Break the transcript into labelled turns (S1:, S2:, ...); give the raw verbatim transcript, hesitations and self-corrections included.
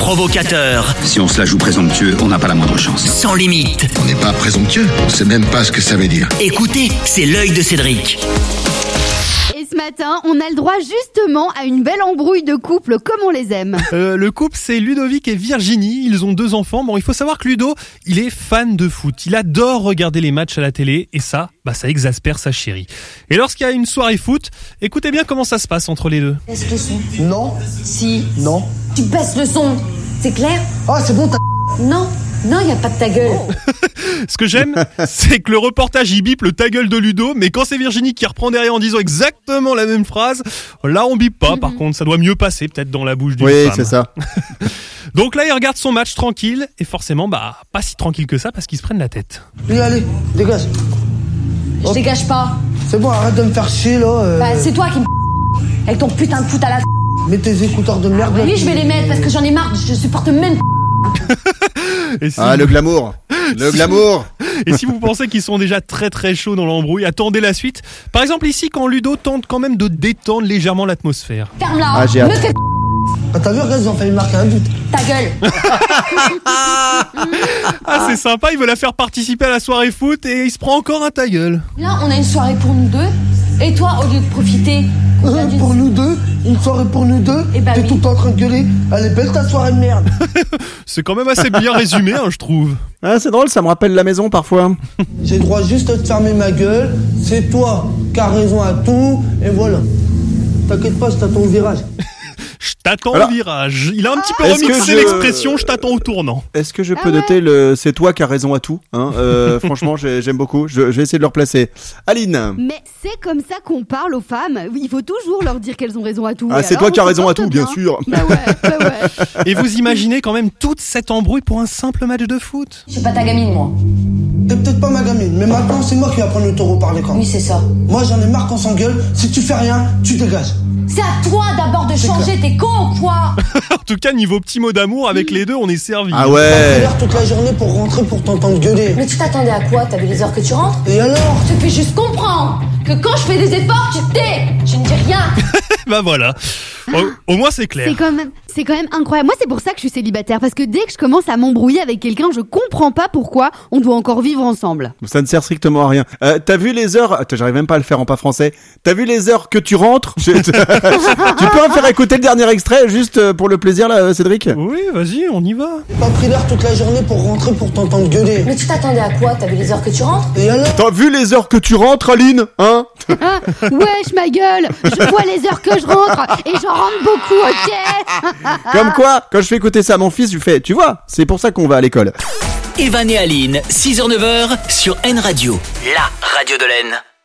S1: provocateur.
S2: Si on se la joue présomptueux, on n'a pas la moindre chance.
S1: Sans limite.
S3: On n'est pas présomptueux, on sait même pas ce que ça veut dire.
S1: Écoutez, c'est l'œil de Cédric.
S4: Et ce matin, on a le droit justement à une belle embrouille de couple comme on les aime.
S5: Euh, le couple, c'est Ludovic et Virginie. Ils ont deux enfants. Bon, il faut savoir que Ludo, il est fan de foot. Il adore regarder les matchs à la télé et ça, bah, ça exaspère sa chérie. Et lorsqu'il y a une soirée foot, écoutez bien comment ça se passe entre les deux.
S6: Baisse le son.
S7: Non.
S6: Si.
S7: Non.
S6: Tu baisses le son. C'est clair?
S7: Ah, c'est bon, t'as...
S6: Non. Non, y a pas de ta gueule.
S5: Ce que j'aime, c'est que le reportage y bip le ta gueule de Ludo, mais quand c'est Virginie qui reprend derrière en disant exactement la même phrase, là on bip pas. Par contre, ça doit mieux passer peut-être dans la bouche d'une
S8: oui,
S5: femme.
S8: Oui, c'est ça.
S5: Donc là, il regarde son match tranquille, et forcément, bah, pas si tranquille que ça, parce qu'ils se prennent la tête.
S7: Allez, allez, dégage.
S6: Je dégage pas.
S7: C'est bon, arrête de me faire chier, là. Euh...
S6: Bah, c'est toi qui me avec ton putain de foot à la
S7: Mets tes écouteurs de merde.
S6: Oui, je vais les mettre, parce que j'en ai marre, je supporte même
S8: Et si ah, vous... le glamour. Le
S5: si
S8: glamour.
S5: Et si vous pensez qu'ils sont déjà très très chauds dans l'embrouille, attendez la suite. Par exemple ici, quand Ludo tente quand même de détendre légèrement l'atmosphère.
S6: Ferme-la.
S8: Ah, j'ai hâte.
S6: Me fais...
S7: Ah, t'as vu, regarde, ils ont failli marquer un but.
S6: Ta gueule.
S5: Ah, c'est sympa, il veut la faire participer à la soirée foot et il se prend encore un ta gueule.
S6: Là, on a une soirée pour nous deux. Et toi, au lieu de profiter...
S7: Euh, pour nous deux, une soirée pour nous deux,
S6: eh bah
S7: t'es
S6: oui.
S7: tout le temps en train de gueuler. Elle est belle ta soirée de merde.
S5: C'est quand même assez bien résumé, hein, je trouve.
S8: Ah, c'est drôle, ça me rappelle la maison parfois.
S7: J'ai le droit juste de te fermer ma gueule. C'est toi qui as raison à tout. Et voilà. T'inquiète pas, je t'attends au virage.
S5: Je t'attends
S8: Alors,
S5: au virage. Il a un petit peu
S8: est-ce
S5: remixé
S8: que je...
S5: l'expression je t'attends au tournant.
S8: Est-ce que je
S4: Ah
S8: peux
S4: ouais.
S8: noter le c'est toi qui as raison à tout hein euh, franchement, j'ai, j'aime beaucoup. Je, je vais essayer de le replacer. Aline.
S4: Mais c'est comme ça qu'on parle aux femmes. Il faut toujours leur dire qu'elles ont raison à tout.
S8: Ah,
S4: Et
S8: c'est
S4: alors,
S8: toi qui as
S4: on se
S8: raison à
S4: porte
S8: tout, bien sûr.
S4: Bah ouais, bah ouais.
S5: Et vous imaginez quand même toute cette embrouille pour un simple match de foot?
S6: Je suis pas ta gamine, moi.
S7: T'es peut-être pas ma gamine, mais maintenant c'est moi qui vais prendre le taureau par les cornes.
S6: Oui, c'est ça.
S7: Moi j'en ai marre qu'on s'engueule. Si tu fais rien, tu dégages.
S6: C'est à toi d'abord de
S7: C'est
S6: changer,
S7: clair.
S6: t'es con ou quoi?
S5: En tout cas, niveau petit mot d'amour, avec les deux, on est servi.
S8: Ah
S7: T'as
S8: ouais.
S7: l'air toute la journée pour rentrer pour t'entendre gueuler.
S6: Mais tu t'attendais à quoi? T'as vu les heures que tu rentres?
S7: Et alors?
S6: Je te fais juste comprendre que quand je fais des efforts, tu te tais. Je ne dis rien.
S5: Bah voilà. Au, au moins c'est clair.
S4: C'est quand même, c'est quand même incroyable. Moi, c'est pour ça que je suis célibataire, parce que dès que je commence à m'embrouiller avec quelqu'un, je comprends pas pourquoi on doit encore vivre ensemble.
S8: Ça ne sert strictement à rien. Euh, t'as vu les heures Attends, j'arrive même pas à le faire en pas français. T'as vu les heures que tu rentres? Je- Tu peux me faire écouter le dernier extrait juste pour le plaisir là, Cédric?
S5: Oui, vas-y, on y va.
S7: J'ai pas pris l'air toute la journée pour rentrer pour t'entendre gueuler.
S6: Mais tu t'attendais à quoi? T'as vu les heures que tu rentres?
S7: Et alors?
S8: T'as vu les heures que tu rentres, Aline? Hein?
S4: Ah, wesh, ma gueule. Je vois les heures que je rentre et j'en rentre beaucoup, ok?
S8: Comme quoi, quand je fais écouter ça à mon fils, je lui fais, tu vois, c'est pour ça qu'on va à l'école.
S1: Evan et Aline, six heures neuf heures sur N Radio, la radio de l'Aisne.